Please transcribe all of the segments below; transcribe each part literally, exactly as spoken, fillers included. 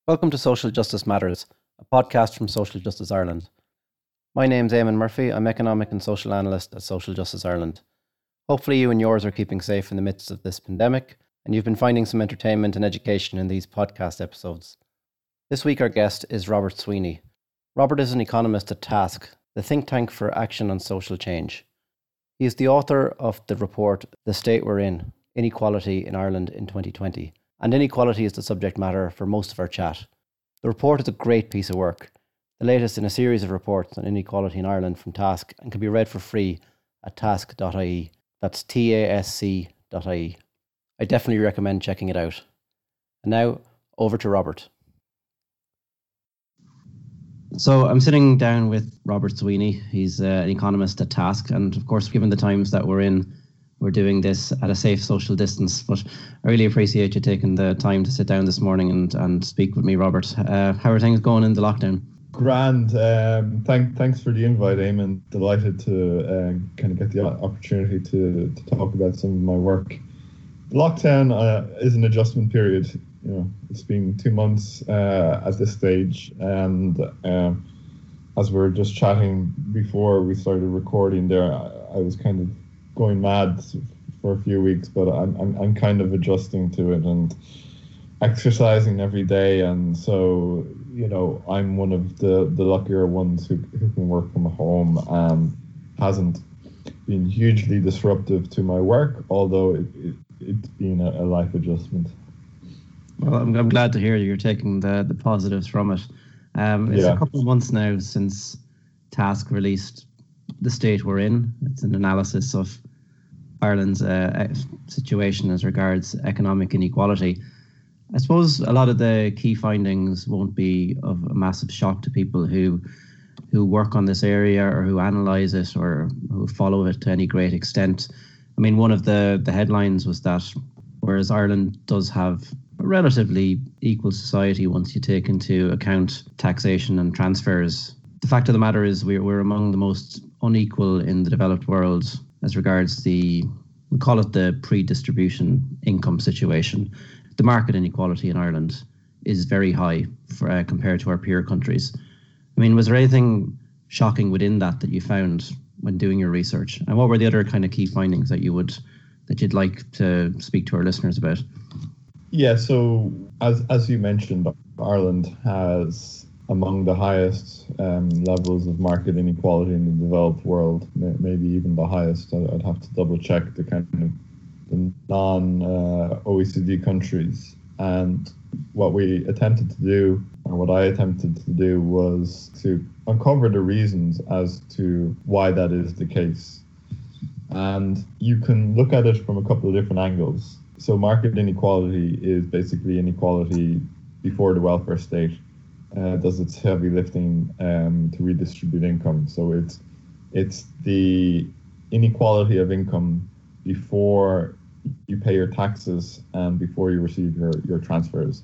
Welcome to Social Justice Matters, a podcast from Social Justice Ireland. My name's Eamon Murphy. I'm Economic and Social Analyst at Social Justice Ireland. Hopefully you and yours are keeping safe in the midst of this pandemic, and you've been finding some entertainment and education in these podcast episodes. This week our guest is Robert Sweeney. Robert is an economist at TASC, the think tank for action on social change. He is the author of the report The State We're In, Inequality in Ireland in twenty twenty. And inequality is the subject matter for most of our chat. The report is a great piece of work, the latest in a series of reports on inequality in Ireland from TASC, and can be read for free at tasc dot I E. That's T A S C dot I E. I definitely recommend checking it out. And now, over to Robert. So I'm sitting down with Robert Sweeney. He's uh, an economist at TASC, and of course, given the times that we're in, we're doing this at a safe social distance, but I really appreciate you taking the time to sit down this morning and, and speak with me, Robert. Uh, how are things going in the lockdown? Grand. Um, thank, thanks for the invite, Eamon. Delighted to uh, kind of get the opportunity to, to talk about some of my work. Lockdown uh, is an adjustment period. You know, it's been two months uh, at this stage, and um, as we were just chatting before we started recording there, I, I was kind of going mad for a few weeks, but I'm, I'm I'm kind of adjusting to it and exercising every day, and so you know I'm one of the, the luckier ones who who can work from home and hasn't been hugely disruptive to my work, although it, it it's been a, a life adjustment. Well, I'm I'm glad to hear you're taking the the positives from it. Um, it's yeah. a couple of months now since TASC released The State We're In. It's an analysis of Ireland's uh, situation as regards economic inequality. I suppose a lot of the key findings won't be of a massive shock to people who who work on this area or who analyse it or who follow it to any great extent. I mean, one of the, the headlines was that whereas Ireland does have a relatively equal society once you take into account taxation and transfers, the fact of the matter is we're, we're among the most unequal in the developed world as regards the, we call it the pre-distribution income situation. The market inequality in Ireland is very high for, uh, compared to our peer countries. I mean, was there anything shocking within that that you found when doing your research? And what were the other kind of key findings that you would, that you'd like to speak to our listeners about? Yeah, so as as you mentioned, Ireland has among the highest um, levels of market inequality in the developed world, maybe even the highest. I'd have to double check the kind of the non-O E C D countries. And what we attempted to do, or what I attempted to do, was to uncover the reasons as to why that is the case. And you can look at it from a couple of different angles. So market inequality is basically inequality before the welfare state Uh, does its heavy lifting um, to redistribute income. So it's it's the inequality of income before you pay your taxes and before you receive your, your transfers.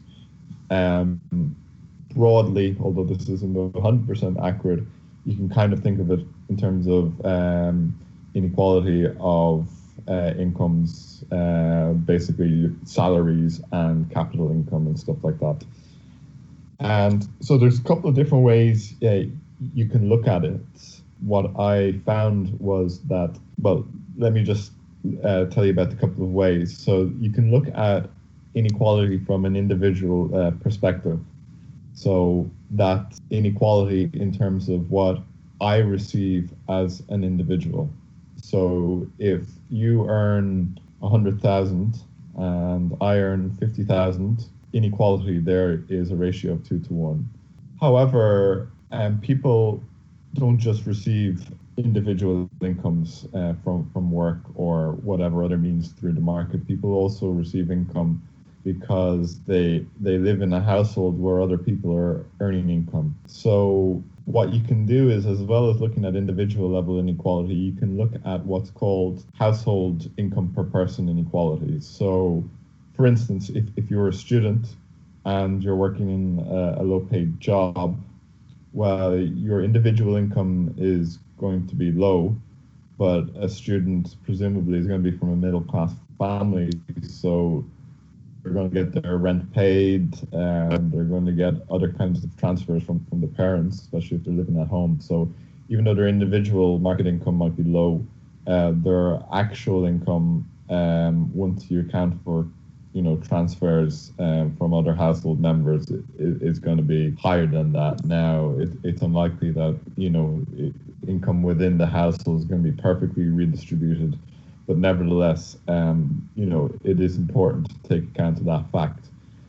Um, broadly, although this isn't one hundred percent accurate, you can kind of think of it in terms of um, inequality of uh, incomes, uh, basically salaries and capital income and stuff like that. And so there's a couple of different ways yeah, you can look at it. What I found was that, well, let me just uh, tell you about a couple of ways. So you can look at inequality from an individual uh, perspective. So that inequality in terms of what I receive as an individual. So if you earn one hundred thousand and I earn fifty thousand, inequality there is a ratio of two to one. However, um, people don't just receive individual incomes uh, from, from work or whatever other means through the market. People also receive income because they they live in a household where other people are earning income. So what you can do is, as well as looking at individual level inequality, you can look at what's called household income per person inequality. So for instance, if, if you're a student and you're working in a, a low-paid job, well, your individual income is going to be low, but a student presumably is going to be from a middle-class family, so they're going to get their rent paid, and they're going to get other kinds of transfers from, from the parents, especially if they're living at home. So even though their individual market income might be low, uh, their actual income, um, once you account for, you know, transfers um, from other household members, it, it, it's going to be higher than that. Now, it, it's unlikely that, you know, it, income within the household is going to be perfectly redistributed. But nevertheless, um, you know, it is important to take account of that fact.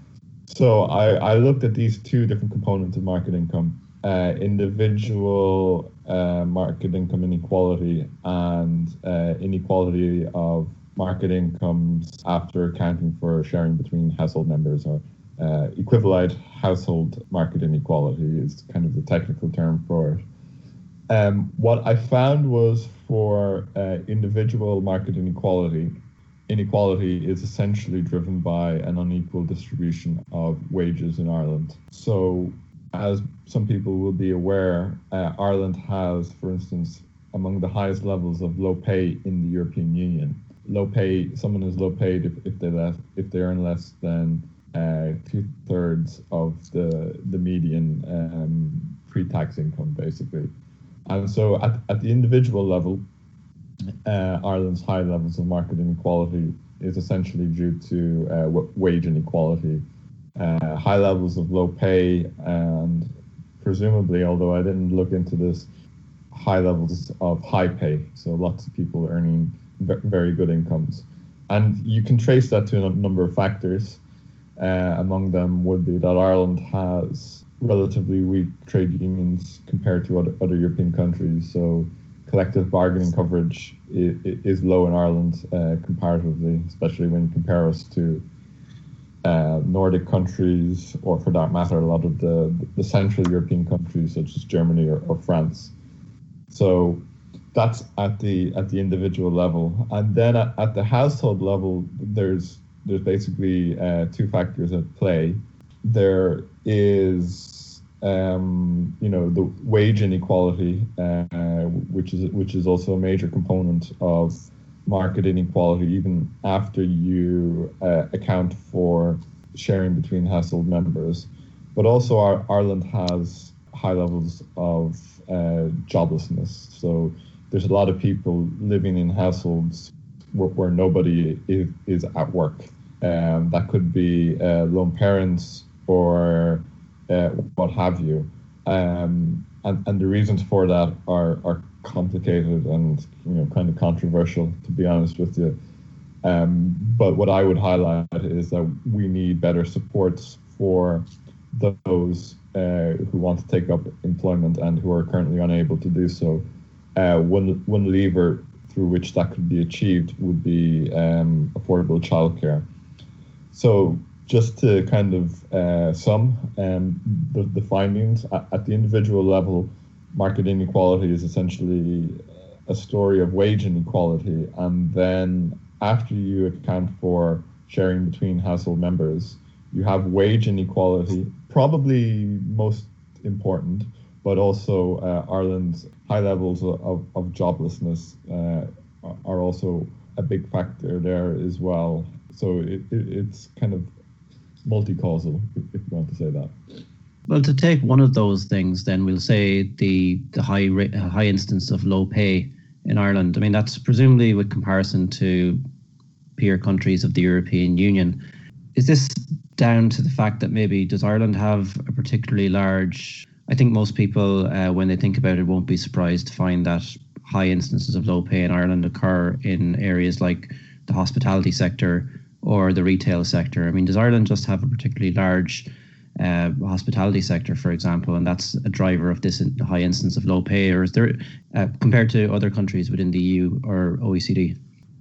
So I, I looked at these two different components of market income, uh, individual uh, market income inequality and uh, inequality of market incomes after accounting for sharing between household members, or uh, equivalent household market inequality is kind of the technical term for it. Um, what I found was for uh, individual market inequality, inequality is essentially driven by an unequal distribution of wages in Ireland. So, as some people will be aware, uh, Ireland has, for instance, among the highest levels of low pay in the European Union. Low pay, someone is low paid if, if they less, if they earn less than uh, two thirds of the the median um, pre-tax income, basically. And so at, at the individual level, uh, Ireland's high levels of market inequality is essentially due to uh, w- wage inequality, uh, high levels of low pay, and presumably, although I didn't look into this, high levels of high pay. So lots of people earning v- very good incomes. And you can trace that to a number of factors. Uh, among them would be that Ireland has relatively weak trade unions compared to other, other European countries. So collective bargaining coverage is, is low in Ireland uh, comparatively, especially when you compare us to uh, Nordic countries, or for that matter, a lot of the, the Central European countries such as Germany or, or France. So that's at the at the individual level. And then at, at the household level, there's there's basically uh, two factors at play. There is, um, you know, the wage inequality, uh, which is which is also a major component of market inequality, even after you uh, account for sharing between household members. But also, our, Ireland has high levels of uh, joblessness. So there's a lot of people living in households where, where nobody is, is at work. Um, that could be uh, lone parents or uh, what have you. Um, and, and the reasons for that are, are complicated and, you know, kind of controversial, to be honest with you. Um, but what I would highlight is that we need better supports for those uh, who want to take up employment and who are currently unable to do so. Uh, one one lever through which that could be achieved would be um, affordable childcare. So just to kind of uh, sum um, the, the findings, at, at the individual level, market inequality is essentially a story of wage inequality. And then after you account for sharing between household members, you have wage inequality, probably most important, but also uh, Ireland's high levels of, of joblessness uh, are also a big factor there as well. So it, it, it's kind of multi-causal, if, if you want to say that. Well, to take one of those things, then we'll say the the high rate, high instance of low pay in Ireland. I mean, that's presumably with comparison to peer countries of the European Union. Is this down to the fact that maybe does Ireland have a particularly large? I think most people, uh, when they think about it, won't be surprised to find that high instances of low pay in Ireland occur in areas like the hospitality sector or the retail sector. I mean, does Ireland just have a particularly large uh, hospitality sector, for example, and that's a driver of this high instance of low pay, or is there, uh, compared to other countries within the E U or O E C D?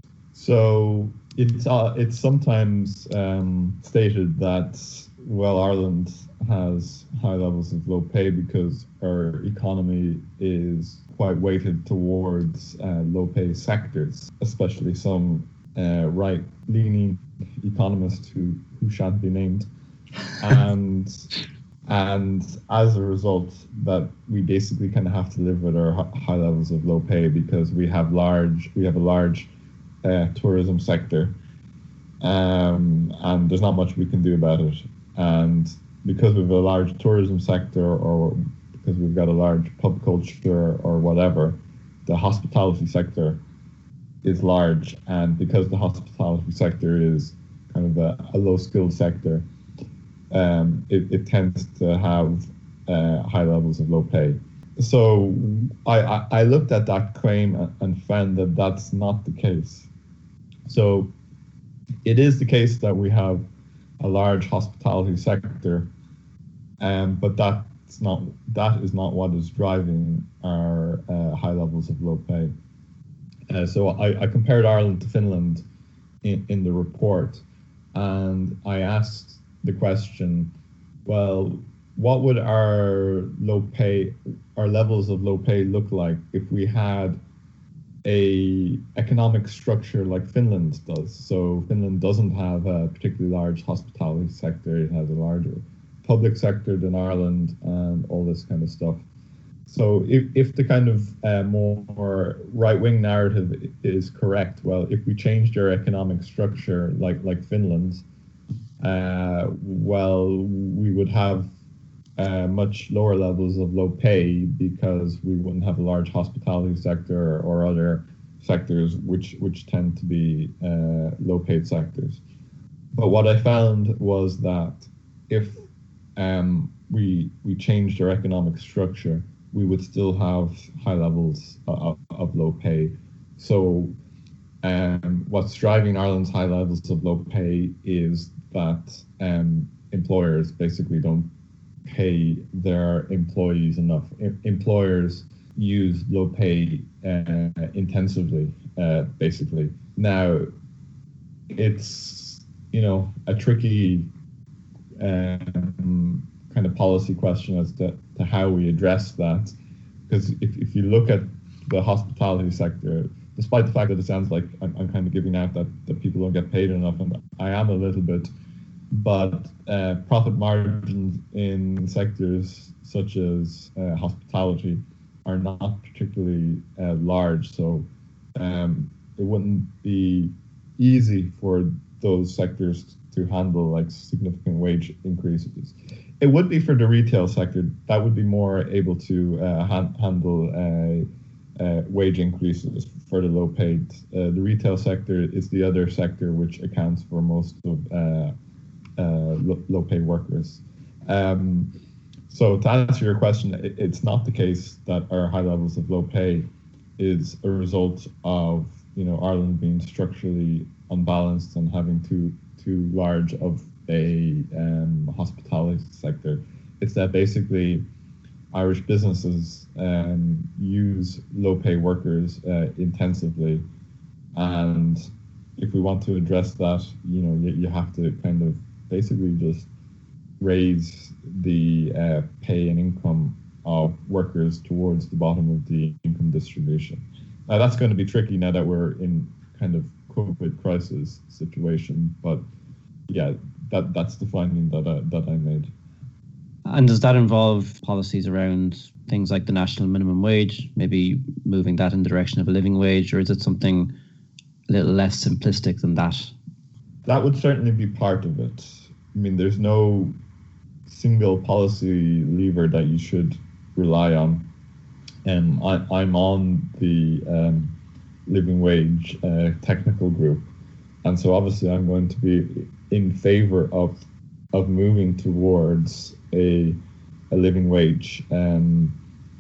So it's uh, it's sometimes um, stated that, well, Ireland has high levels of low pay because our economy is quite weighted towards uh, low pay sectors, especially some uh, right-leaning economists who, who shan't be named. And and as a result, that we basically kind of have to live with our high levels of low pay because we have large we have a large uh, tourism sector. um, and there's not much we can do about it. And because we have a large tourism sector, or because we've got a large pub culture or whatever, the hospitality sector is large. And because the hospitality sector is kind of a, a low-skilled sector, um, it, it tends to have uh, high levels of low pay. So I, I, I looked at that claim and found that that's not the case. So it is the case that we have a large hospitality sector, um, but that's not that is not what is driving our uh, high levels of low pay. Uh, so I, I compared Ireland to Finland in, in the report, and I asked the question, well, what would our low pay, our levels of low pay look like if we had a economic structure like Finland does? So Finland doesn't have a particularly large hospitality sector. It has a larger public sector than Ireland and all this kind of stuff. So if, if the kind of uh, more right-wing narrative is correct, well, if we changed our economic structure like, like Finland's, uh, well, we would have uh, much lower levels of low pay because we wouldn't have a large hospitality sector or other sectors which which tend to be uh, low-paid sectors. But what I found was that if um, we we changed our economic structure, we would still have high levels of, of low pay. So um, what's driving Ireland's high levels of low pay is that um, employers basically don't pay their employees enough. Em- employers use low pay uh, intensively, uh, basically. Now, it's, you know, a tricky um, kind of policy question as to, to how we address that. Because if, if you look at the hospitality sector, despite the fact that it sounds like I'm, I'm kind of giving out that, that people don't get paid enough, and I am a little bit, but uh, profit margins in sectors such as uh, hospitality are not particularly uh, large. So um, it wouldn't be easy for those sectors to handle like significant wage increases. It would be for the retail sector. That would be more able to uh, ha- handle uh, uh, wage increases for the low paid. Uh, the retail sector is the other sector which accounts for most of uh, uh, low, low paid workers. Um, so to answer your question, it, it's not the case that our high levels of low pay is a result of, you know, Ireland being structurally unbalanced and having too too large of a um, hospitality sector. It's that basically Irish businesses um, use low pay workers uh, intensively, and if we want to address that, you know, you, you have to kind of basically just raise the uh, pay and income of workers towards the bottom of the income distribution. Now that's going to be tricky now that we're in kind of COVID crisis situation, but yeah, that that's the finding that I, that I made. And does that involve policies around things like the national minimum wage, maybe moving that in the direction of a living wage, or is it something a little less simplistic than that? That would certainly be part of it. I mean, there's no single policy lever that you should rely on. Um, I, I'm on the um, living wage uh, technical group, and so obviously I'm going to be in favor of of moving towards a a living wage. Um,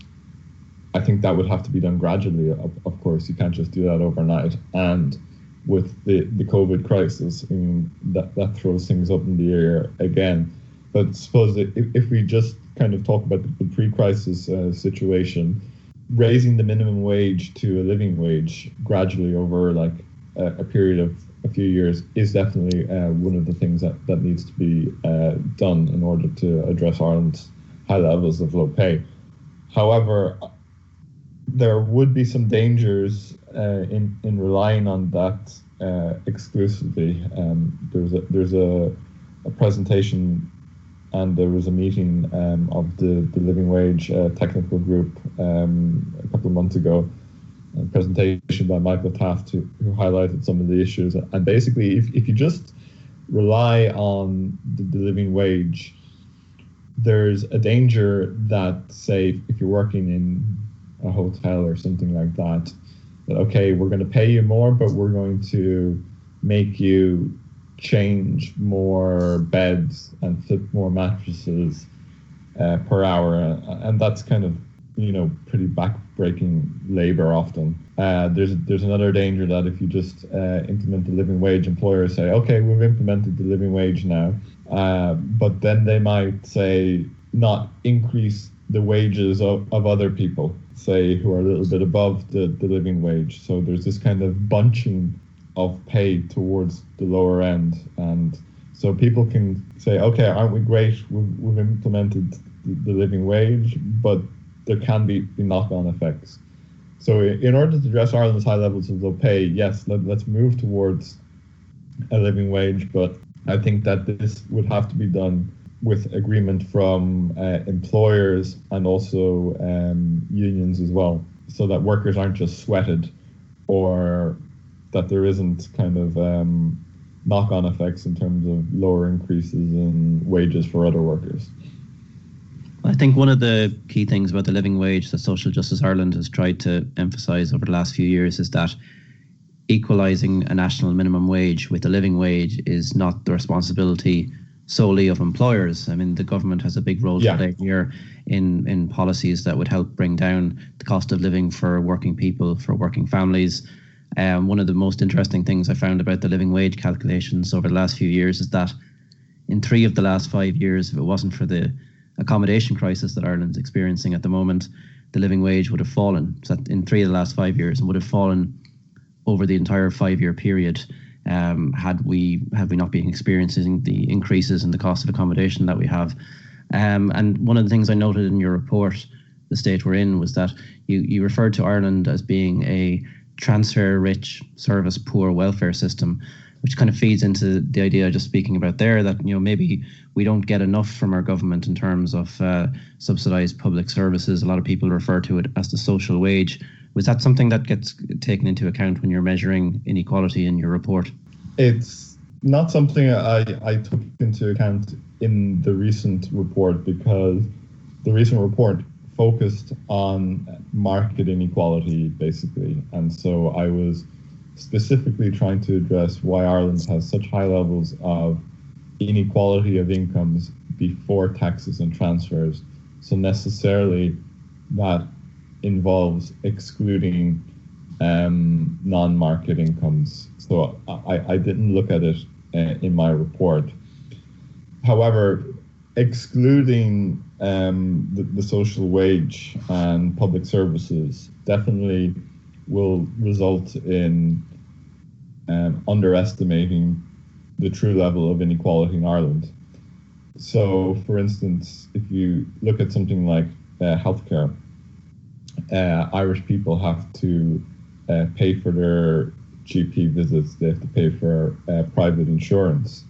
I think that would have to be done gradually. Of, of course, you can't just do that overnight. And with the, the COVID crisis, I mean, that, that throws things up in the air again. But suppose that if, if we just kind of talk about the, the pre-crisis uh, situation, raising the minimum wage to a living wage gradually over like a, a period of a few years is definitely uh, one of the things that, that needs to be uh, done in order to address Ireland's high levels of low pay. However, there would be some dangers uh, in in relying on that uh, exclusively. Um, there's a there's a, a presentation and there was a meeting um, of the, the living wage uh, technical group um, a couple of months ago, a presentation by Michael Taft who, who highlighted some of the issues. And basically, if, if you just rely on the, the living wage, there's a danger that, say, if you're working in a hotel or something like that, that, okay, we're going to pay you more, but we're going to make you change more beds and flip more mattresses uh, per hour. And that's kind of, you know, pretty back-breaking labor often. Uh, there's there's another danger that if you just uh, implement the living wage, employers say, okay, we've implemented the living wage now, uh, but then they might say not increase the wages of, of other people, say, who are a little bit above the, the living wage. So there's this kind of bunching of pay towards the lower end. And so people can say, okay, aren't we great? We've, we've implemented the, the living wage, but there can be, be knock-on effects. So in order to address Ireland's high levels of low pay, yes, let, let's move towards a living wage, but I think that this would have to be done with agreement from uh, employers and also um, unions as well, so that workers aren't just sweated, or that there isn't kind of um, knock-on effects in terms of lower increases in wages for other workers. I think one of the key things about the living wage that Social Justice Ireland has tried to emphasise over the last few years is that equalising a national minimum wage with a living wage is not the responsibility solely of employers. I mean, the government has a big role yeah. to play here in, in policies that would help bring down the cost of living for working people, for working families. Um, one of the most interesting things I found about the living wage calculations over the last few years is that in three of the last five years, if it wasn't for the accommodation crisis that Ireland's experiencing at the moment, the living wage would have fallen. So in three of the last five years, and would have fallen over the entire five-year period um, had we had we not been experiencing the increases in the cost of accommodation that we have. Um, and one of the things I noted in your report, the state we're in, was that you, you referred to Ireland as being a transfer-rich, service-poor welfare system, which kind of feeds into the idea just speaking about there that, you know, maybe we don't get enough from our government in terms of uh, subsidised public services. A lot of people refer to it as the social wage. Was that something that gets taken into account when you're measuring inequality in your report? It's not something I, I took into account in the recent report, because the recent report focused on market inequality, basically. And so I was specifically trying to address why Ireland has such high levels of inequality of incomes before taxes and transfers. So necessarily that involves excluding um, non-market incomes. So I, I didn't look at it uh, in my report. However, excluding um, the, the social wage and public services definitely will result in um, underestimating the true level of inequality in Ireland. So, for instance, if you look at something like uh, healthcare, uh, Irish people have to uh, pay for their G P visits. They have to pay for uh, private insurance.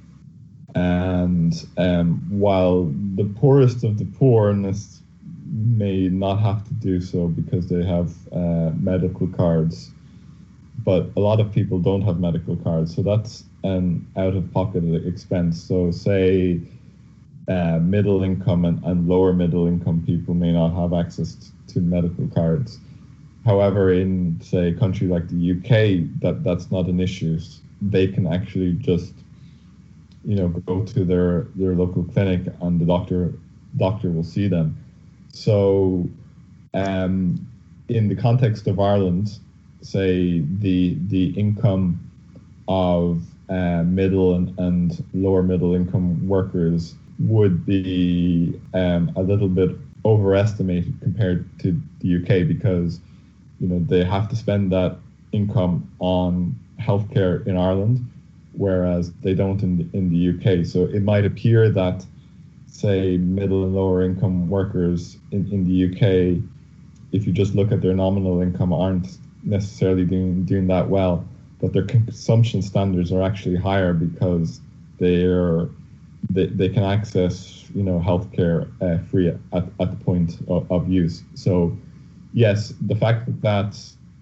And um, while the poorest of the poor may not have to do so because they have uh, medical cards, but a lot of people don't have medical cards, so that's an out-of-pocket expense. So say uh, middle income and, and lower middle income people may not have access t- to medical cards. However, in, say, a country like the U K, that, that's not an issue. They can actually just, you know, go to their, their local clinic and the doctor doctor will see them. So um, in the context of Ireland, say the the income of uh, middle and, and lower middle income workers would be um, a little bit overestimated compared to the U K, because, you know, they have to spend that income on healthcare in Ireland, whereas they don't in the, in the U K. So it might appear that, say, middle and lower income workers in, in the U K, if you just look at their nominal income, aren't necessarily doing doing that well, but their consumption standards are actually higher because they're they, they can access, you know, healthcare uh, free at, at the point of, of use. So yes, the fact that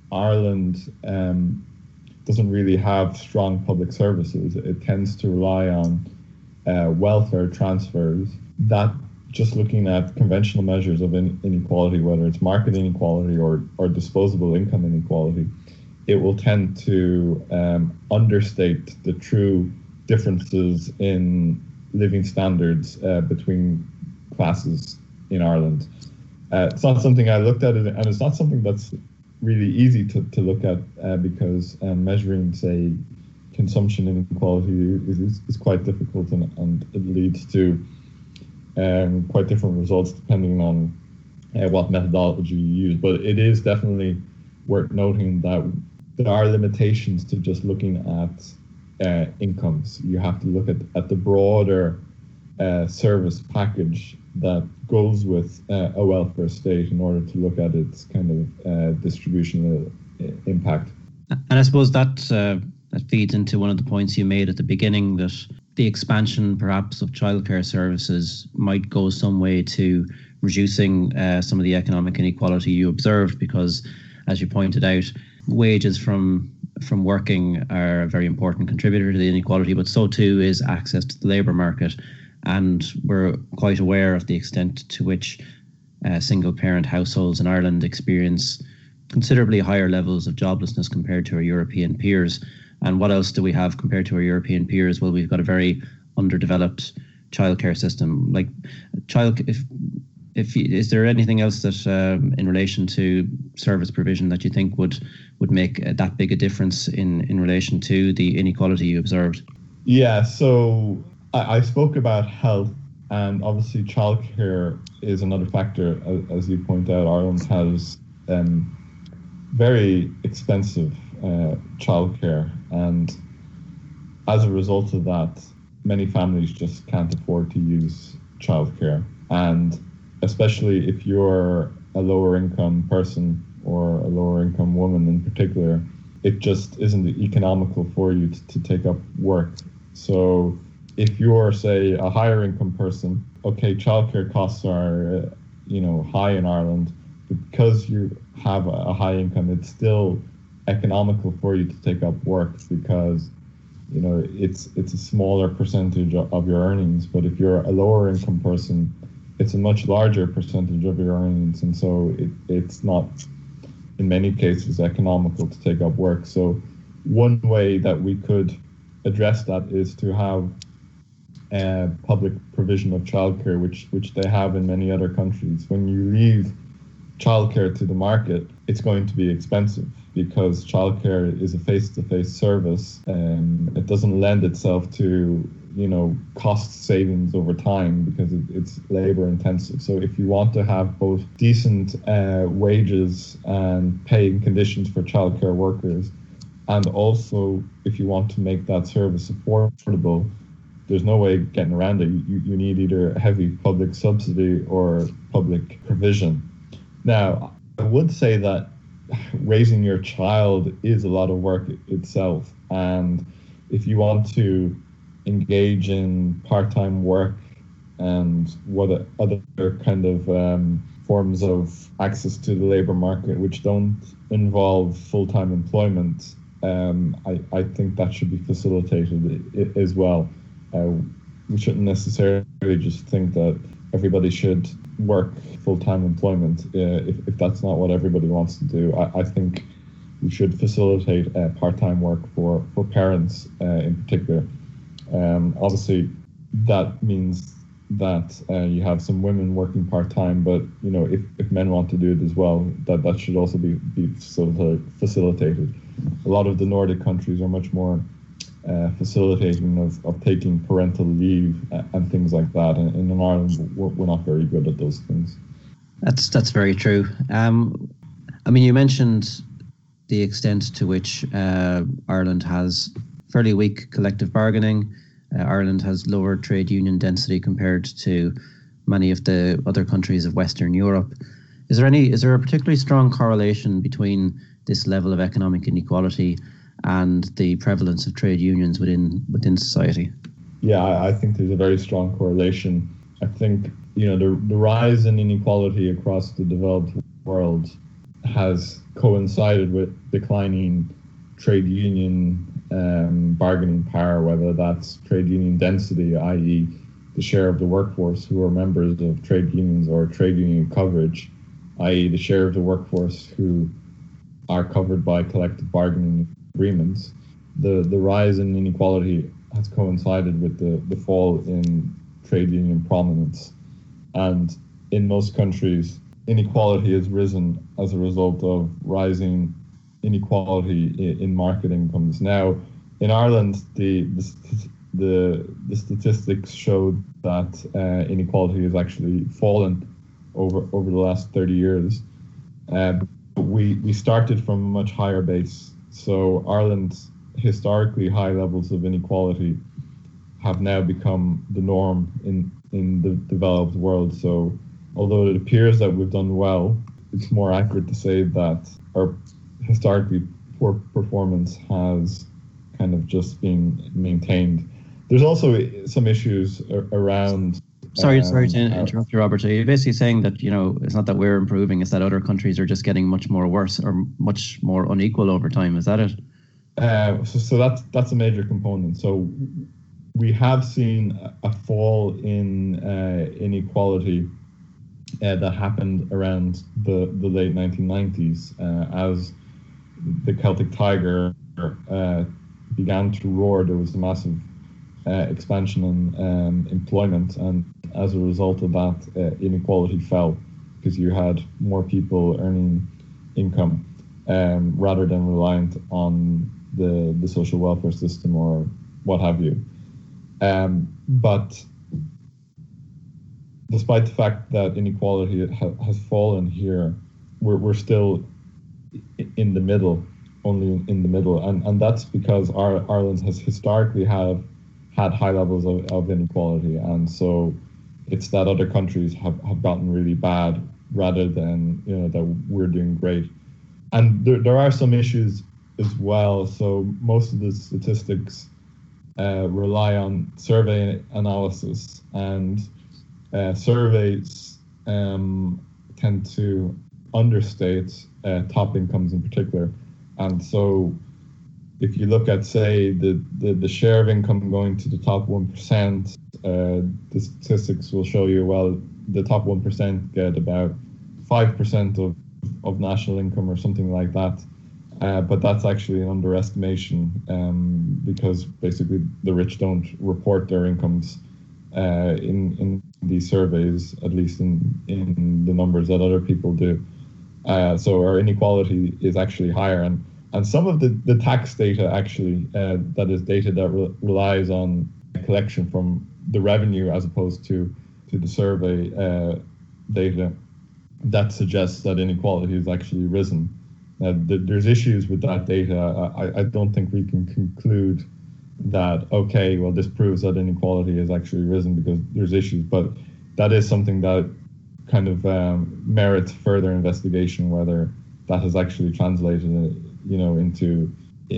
Ireland um, doesn't really have strong public services. It tends to rely on uh, welfare transfers. That, just looking at conventional measures of in- inequality, whether it's market inequality or, or disposable income inequality, it will tend to um, understate the true differences in living standards uh, between classes in Ireland. Uh, it's not something I looked at, and it's not something that's really easy to, to look at uh, because um, measuring, say, consumption inequality is, is, is quite difficult, and, and it leads to um, quite different results depending on uh, what methodology you use. But it is definitely worth noting that there are limitations to just looking at uh, incomes. You have to look at, at the broader uh, service package that goes with uh, a welfare state in order to look at its kind of uh, distributional impact. And I suppose that uh, that feeds into one of the points you made at the beginning, that the expansion perhaps of childcare services might go some way to reducing uh, some of the economic inequality you observed, because, as you pointed out, wages from from working are a very important contributor to the inequality, but so too is access to the labour market. And we're quite aware of the extent to which uh, single-parent households in Ireland experience considerably higher levels of joblessness compared to our European peers. And what else do we have compared to our European peers? Well, we've got a very underdeveloped childcare system. Like, child, if if is there anything else that, um, in relation to service provision, that you think would would make uh, that big a difference in in relation to the inequality you observed? Yeah. So I spoke about health, and obviously childcare is another factor. As you point out, Ireland has um, very expensive uh, childcare, and as a result of that, many families just can't afford to use childcare. And especially if you're a lower income person or a lower income woman in particular, it just isn't economical for you to, to take up work. So if you're, say, a higher income person, okay, childcare costs are, uh, you know, high in Ireland, but because you have a, a high income, it's still economical for you to take up work because, you know, it's it's a smaller percentage of, of your earnings. But if you're a lower income person, it's a much larger percentage of your earnings, and so it, it's not, in many cases, economical to take up work. So one way that we could address that is to have Uh, public provision of childcare, which which they have in many other countries. When you leave childcare to the market, it's going to be expensive because childcare is a face-to-face service, and it doesn't lend itself to, you know, cost savings over time because it, it's labor intensive. So if you want to have both decent uh, wages and paying conditions for childcare workers, and also if you want to make that service affordable, there's no way getting around it. You, you need either a heavy public subsidy or public provision. Now, I would say that raising your child is a lot of work itself. And if you want to engage in part-time work and what other kind of um, forms of access to the labor market which don't involve full-time employment, um, I, I think that should be facilitated as well. Uh, we shouldn't necessarily just think that everybody should work full-time employment uh, if, if that's not what everybody wants to do. I, I think we should facilitate uh, part-time work for, for parents uh, in particular. Um, obviously, that means that uh, you have some women working part-time, but you know, if, if men want to do it as well, that, that should also be, be facilitated. A lot of the Nordic countries are much more Uh, facilitating of, of taking parental leave and things like that. And, and in Ireland, we're, we're not very good at those things. That's that's very true. Um, I mean, you mentioned the extent to which uh, Ireland has fairly weak collective bargaining. Uh, Ireland has lower trade union density compared to many of the other countries of Western Europe. Is there any? Is there a particularly strong correlation between this level of economic inequality and the prevalence of trade unions within within society? Yeah, I, I think there's a very strong correlation. I think, you know, the, the rise in inequality across the developed world has coincided with declining trade union um, bargaining power, whether that's trade union density, that is the share of the workforce who are members of trade unions, or trade union coverage, that is the share of the workforce who are covered by collective bargaining agreements. The, the rise in inequality has coincided with the, the fall in trade union prominence. And in most countries, inequality has risen as a result of rising inequality in, in market incomes. Now, in Ireland, the the, the, the statistics showed that uh, inequality has actually fallen over, over the last thirty years. Uh, we, we started from a much higher base. So Ireland's historically high levels of inequality have now become the norm in, in the developed world. So although it appears that we've done well, it's more accurate to say that our historically poor performance has kind of just been maintained. There's also some issues around... Sorry, um, sorry to interrupt you, Robert. Are you basically saying that, you know, it's not that we're improving, it's that other countries are just getting much more worse or much more unequal over time? Is that it? Uh, so, so that's that's a major component. So we have seen a fall in uh, inequality uh, that happened around the, the late nineteen nineties uh, as the Celtic Tiger uh, began to roar. There was a massive uh, expansion in um, employment, and as a result of that, uh, inequality fell because you had more people earning income um, rather than reliant on the, the social welfare system or what have you. Um, but despite the fact that inequality ha- has fallen here, we're, we're still in the middle, only in the middle. And, and that's because our, Ireland has historically have had high levels of, of inequality. And so it's that other countries have, have gotten really bad rather than, you know, that we're doing great. And there, there are some issues as well. So most of the statistics uh, rely on survey analysis, and uh, surveys um, tend to understate uh, top incomes in particular. And so if you look at, say, the, the, the share of income going to the top one percent, uh, the statistics will show you, well, the top one percent get about five percent of, of national income or something like that. Uh, but that's actually an underestimation um, because basically the rich don't report their incomes uh, in, in these surveys, at least in, in the numbers that other people do. Uh, so our inequality is actually higher. And, and some of the, the tax data actually, uh, that is data that re- relies on collection from the revenue as opposed to, to the survey uh, data, that suggests that inequality has actually risen. Uh, th- there's issues with that data. I, I don't think we can conclude that, okay, well, this proves that inequality has actually risen, because there's issues, but that is something that kind of um, merits further investigation, whether that has actually translated, you know, into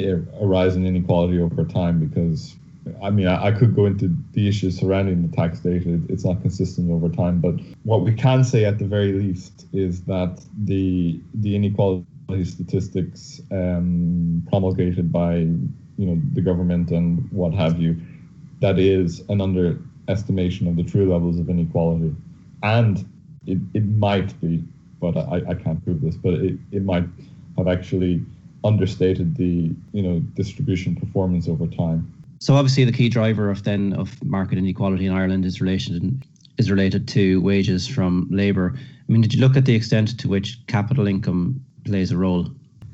a rise in inequality over time. Because, I mean, I, I could go into the issues surrounding the tax data. It's not consistent over time, but what we can say at the very least is that the the inequality statistics um, promulgated by, you know, the government and what have you, that is an underestimation of the true levels of inequality. And it, it might be, but I, I can't prove this, but it, it might have actually understated the, you know, distribution performance over time. So obviously the key driver of then of market inequality in Ireland is related is related to wages from labour. I mean, did you look at the extent to which capital income plays a role?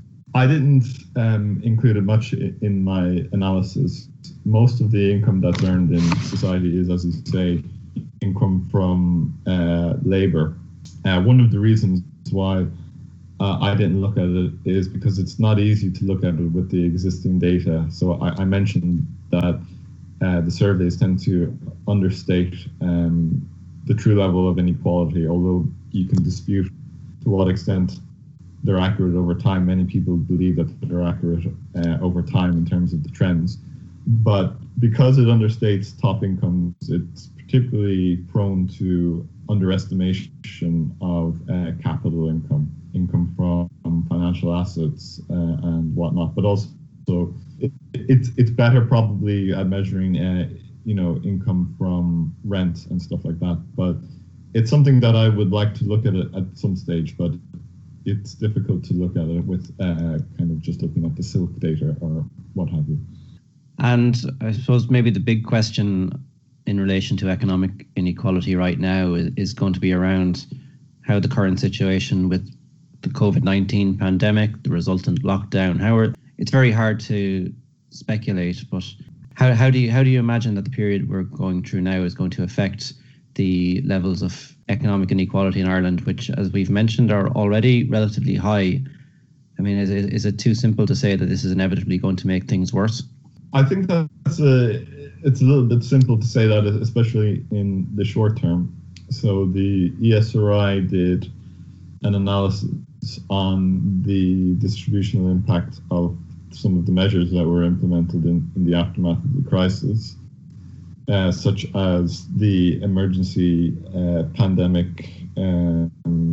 I didn't um, include it much in my analysis. Most of the income that's earned in society is, as you say, income from uh, labour. Uh, one of the reasons why uh, I didn't look at it is because it's not easy to look at it with the existing data. So I, I mentioned that uh, the surveys tend to understate um, the true level of inequality, although you can dispute to what extent they're accurate over time. Many people believe that they're accurate uh, over time in terms of the trends. But because it understates top incomes, it's particularly prone to underestimation of uh, capital income, income from financial assets uh, and whatnot, but also it, it's it's better probably at measuring uh, you know income from rent and stuff like that. But it's something that I would like to look at it at some stage, but it's difficult to look at it with uh, kind of just looking at the Silk data or what have you. And I suppose maybe the big question in relation to economic inequality right now is, is going to be around how the current situation with the COVID nineteen pandemic, the resultant lockdown, how are, it's very hard to speculate, but how, how do you how do you imagine that the period we're going through now is going to affect the levels of economic inequality in Ireland, which, as we've mentioned, are already relatively high? I mean, is it, is it too simple to say that this is inevitably going to make things worse? I think that's a, it's a little bit simple to say that, especially in the short term. So the E S R I did an analysis on the distributional impact of some of the measures that were implemented in, in the aftermath of the crisis, uh, such as the emergency uh, pandemic um,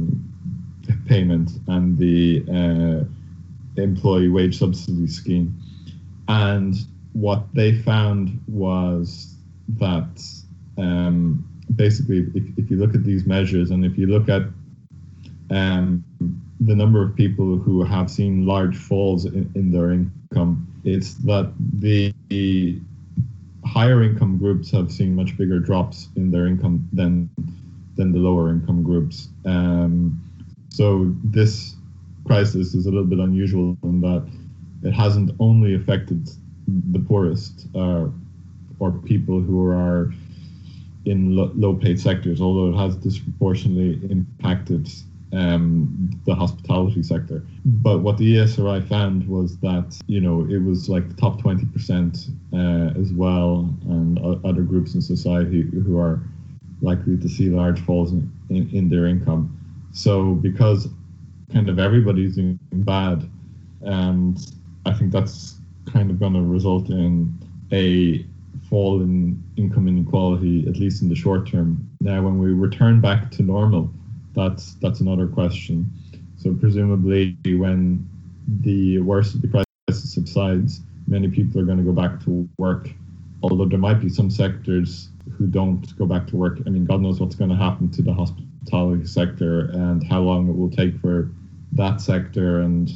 payment and the uh, employee wage subsidy scheme. And what they found was that um, basically, if, if you look at these measures and if you look at um, the number of people who have seen large falls in, in their income, it's that the, the higher income groups have seen much bigger drops in their income than than the lower income groups. Um, so this crisis is a little bit unusual in that it hasn't only affected the poorest uh, or people who are in lo- low paid sectors, although it has disproportionately impacted um, the hospitality sector. But what the E S R I found was that, you know, it was like the top twenty percent uh, as well, and o- other groups in society who are likely to see large falls in, in, in their income. So because kind of everybody's doing bad, and I think that's kind of going to result in a fall in income inequality, at least in the short term. Now, when we return back to normal, that's that's another question. So presumably when the worst of the crisis subsides, many people are going to go back to work, although there might be some sectors who don't go back to work. I mean, God knows what's going to happen to the hospitality sector and how long it will take for that sector and,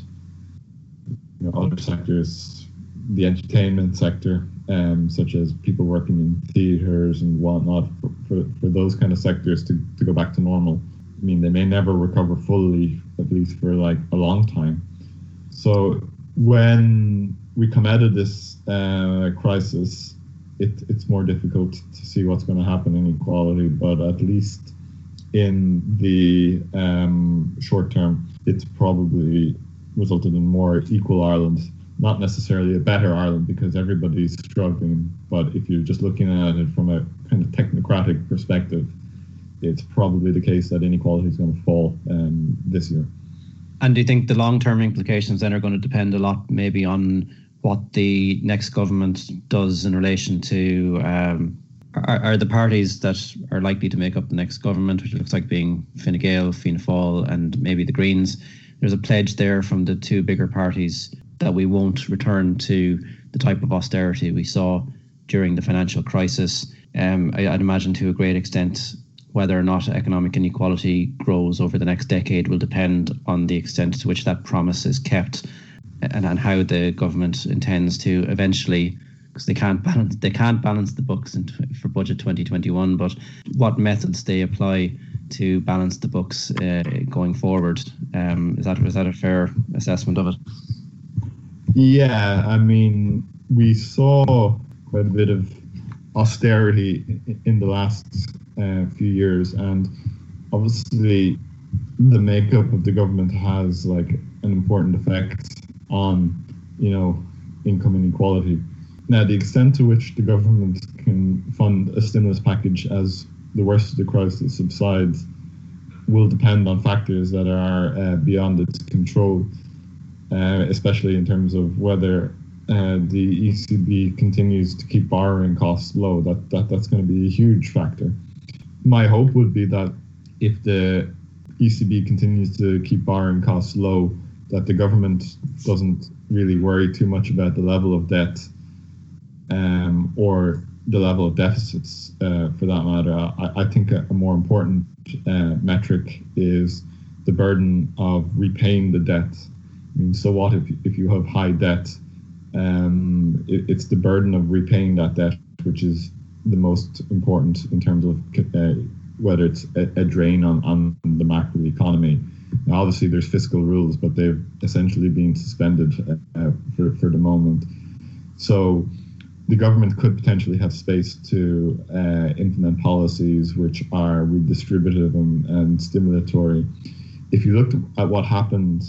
you know, other sectors, the entertainment sector, um, such as people working in theaters and whatnot, for, for, for those kind of sectors to, to go back to normal. I mean, they may never recover fully, at least for like a long time. So when we come out of this uh, crisis, it, it's more difficult to see what's going to happen in equality, but at least in the um, short term, it's probably resulted in more equal Ireland. Not necessarily a better Ireland because everybody's struggling, but if you're just looking at it from a kind of technocratic perspective, it's probably the case that inequality is going to fall um, this year. And do you think the long-term implications then are going to depend a lot maybe on what the next government does in relation to um, are, are the parties that are likely to make up the next government, which looks like being Fine Gael, Fianna Fáil and maybe the Greens? There's a pledge there from the two bigger parties that we won't return to the type of austerity we saw during the financial crisis. Um, I, I'd imagine to a great extent whether or not economic inequality grows over the next decade will depend on the extent to which that promise is kept and, and how the government intends to eventually, because they can't balance they can't balance the books in, for budget twenty twenty-one, but what methods they apply to balance the books uh, going forward. Um, is that is that a fair assessment of it? Yeah, I mean, we saw quite a bit of austerity in the last uh, few years, and obviously the makeup of the government has like an important effect on, you know, income inequality. Now, the extent to which the government can fund a stimulus package as the worst of the crisis subsides will depend on factors that are uh, beyond its control. Uh, especially in terms of whether uh, the E C B continues to keep borrowing costs low. That, that that's going to be a huge factor. My hope would be that if the E C B continues to keep borrowing costs low, that the government doesn't really worry too much about the level of debt um, or the level of deficits, uh, for that matter. I, I think a, a more important uh, metric is the burden of repaying the debt. I mean, so what if, if you have high debt? Um, it, it's the burden of repaying that debt, which is the most important in terms of uh, whether it's a, a drain on, on the macro economy. Now, obviously, there's fiscal rules, but they've essentially been suspended uh, for, for the moment. So the government could potentially have space to uh, implement policies which are redistributive and, and stimulatory. If you looked at what happened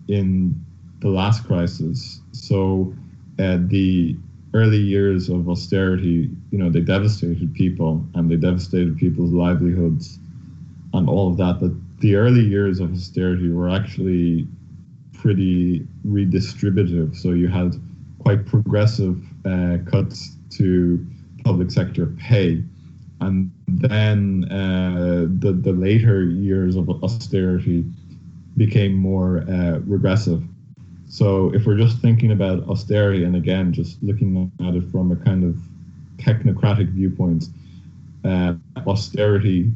in the last crisis, so uh, the early years of austerity, you know, they devastated people and they devastated people's livelihoods and all of that. But the early years of austerity were actually pretty redistributive. So you had quite progressive uh, cuts to public sector pay. And then uh, the, the later years of austerity became more uh, regressive. So if we're just thinking about austerity, and again, just looking at it from a kind of technocratic viewpoint, uh, austerity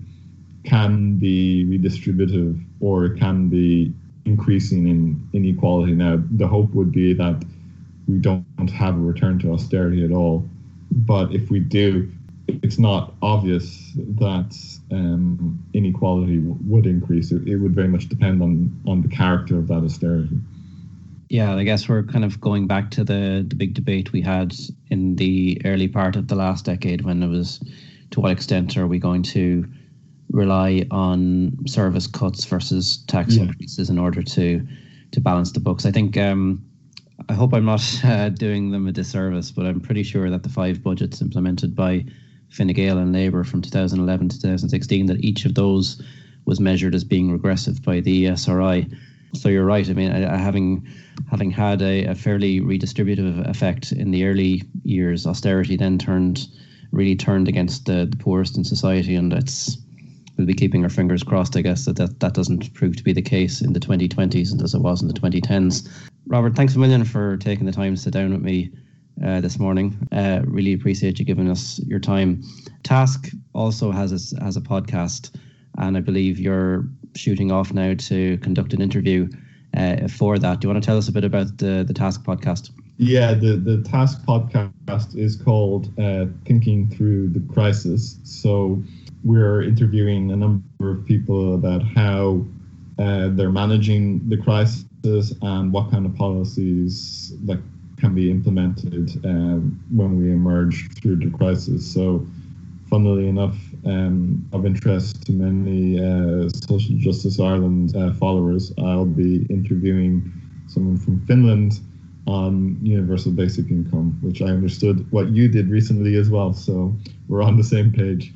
can be redistributive or it can be increasing in inequality. Now, the hope would be that we don't have a return to austerity at all. But if we do, it's not obvious that um, inequality w- would increase. It, it would very much depend on, on the character of that austerity. Yeah, I guess we're kind of going back to the, the big debate we had in the early part of the last decade when it was, to what extent are we going to rely on service cuts versus tax yeah. increases in order to to balance the books. I think, um, I hope I'm not uh, doing them a disservice, but I'm pretty sure that the five budgets implemented by Fine Gael and Labour from two thousand eleven to two thousand sixteen, that each of those was measured as being regressive by the E S R I. So you're right. I mean, I, I, having having had a, a fairly redistributive effect in the early years, austerity then turned really turned against the, the poorest in society, and it's we'll be keeping our fingers crossed, I guess, that, that that doesn't prove to be the case in the twenty twenties and as it was in the twenty tens. Robert, thanks a million for taking the time to sit down with me uh, this morning. Uh, really appreciate you giving us your time. Task also has a, has a podcast, and I believe you're shooting off now to conduct an interview uh, for that. Do you want to tell us a bit about the, the Task podcast? Yeah, the, the Task podcast is called uh, Thinking Through the Crisis. So we're interviewing a number of people about how uh, they're managing the crisis and what kind of policies that can be implemented um, when we emerge through the crisis. So funnily enough, um, of interest to many uh, Social Justice Ireland uh, followers, I'll be interviewing someone from Finland on universal basic income, which I understood what you did recently as well. So we're on the same page.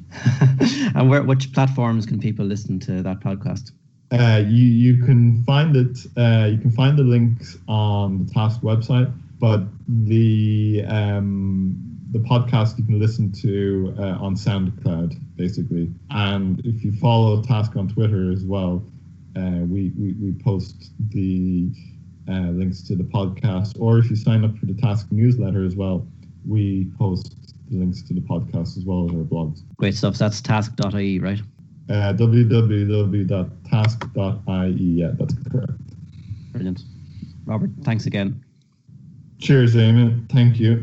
And where, which platforms can people listen to that podcast? Uh, you you can find it. Uh, you can find the links on the Task website, but the um, the podcast you can listen to uh, on SoundCloud, basically. And if you follow Task on Twitter as well, uh, we, we we post the uh, links to the podcast. Or if you sign up for the Task newsletter as well, we post the links to the podcast as well as our blogs. Great stuff. So that's task dot I E, right? Uh, w w w dot task dot I E. Yeah, that's correct. Brilliant. Robert, thanks again. Cheers, Eamon. Thank you.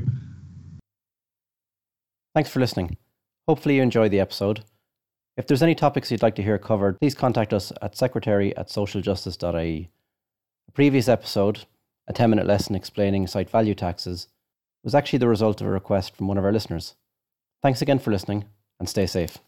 Thanks for listening. Hopefully you enjoyed the episode. If there's any topics you'd like to hear covered, please contact us at secretary at social justice dot I E. A previous episode, a ten-minute lesson explaining site value taxes, was actually the result of a request from one of our listeners. Thanks again for listening, and stay safe.